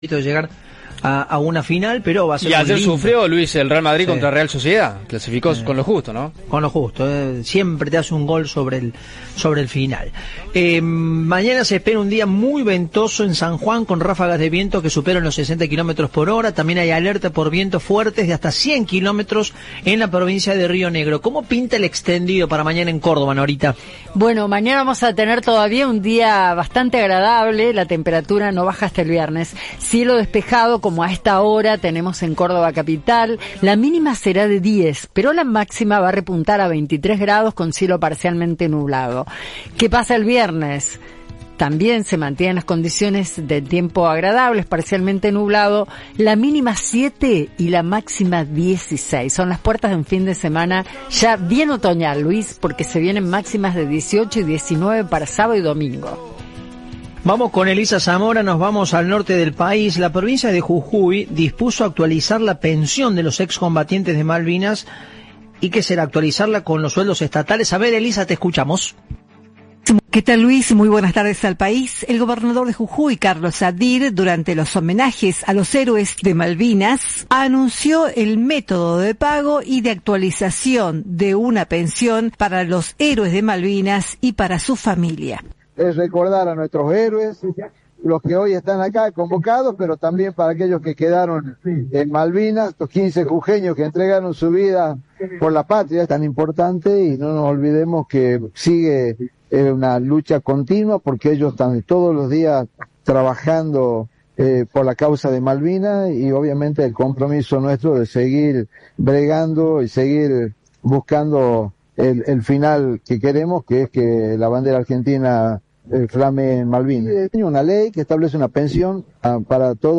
de llegar a una final, pero va a ser y ayer lindo. sufrió Luis el Real Madrid Sí. contra Real Sociedad, clasificó con lo justo, ¿no? Con lo justo, siempre te hace un gol sobre el final. Mañana se espera un día muy ventoso en San Juan con ráfagas de viento que superan los 60 kilómetros por hora. También hay alerta por vientos fuertes de hasta 100 kilómetros en la provincia de Río Negro. ¿Cómo pinta el extendido para mañana en Córdoba, Norita? Bueno, mañana vamos a tener todavía un día bastante agradable, la temperatura no baja hasta el viernes. Cielo despejado como a esta hora tenemos en Córdoba capital, la mínima será de 10, pero la máxima va a repuntar a 23 grados con cielo parcialmente nublado. ¿Qué pasa el viernes? También se mantienen las condiciones de tiempo agradables, parcialmente nublado, la mínima 7 y la máxima 16. Son las puertas de un fin de semana ya bien otoñal, Luis, porque se vienen máximas de 18 y 19 para sábado y domingo. Vamos con Elisa Zamora, nos vamos al norte del país. La provincia de Jujuy dispuso actualizar la pensión de los excombatientes de Malvinas. ¿Y qué será? Actualizarla con los sueldos estatales. A ver, Elisa, te escuchamos. ¿Qué tal, Luis? Muy buenas tardes al país. El gobernador de Jujuy, Carlos Adir, durante los homenajes a los héroes de Malvinas, anunció el método de pago y de actualización de una pensión para los héroes de Malvinas y para su familia. Es recordar a nuestros héroes, los que hoy están acá convocados, pero también para aquellos que quedaron en Malvinas, los 15 jujeños que entregaron su vida por la patria, es tan importante, y no nos olvidemos que sigue una lucha continua, porque ellos están todos los días trabajando por la causa de Malvinas, y obviamente el compromiso nuestro de seguir bregando y seguir buscando el final que queremos, que es que la bandera argentina flame en Malvinas. Hay una ley que establece una pensión para todos.